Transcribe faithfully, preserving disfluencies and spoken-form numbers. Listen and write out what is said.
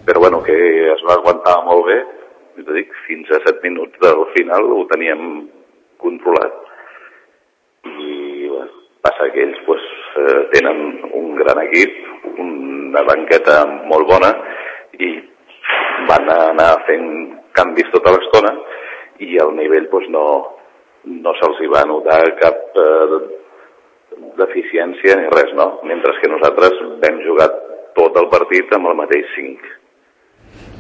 però bueno, que es va aguantar molt bé, dic, fins a set minuts del final ho teníem controlat. I bueno, passa que ells pues, tenen un gran equip, una banqueta molt bona i van anar fent canvis tota l'estona i al nivell pues, no, no se'ls hi va notar cap eh, deficiència ni res, no? Mentre que nosaltres vam jugar tot el partit amb el mateix cinc.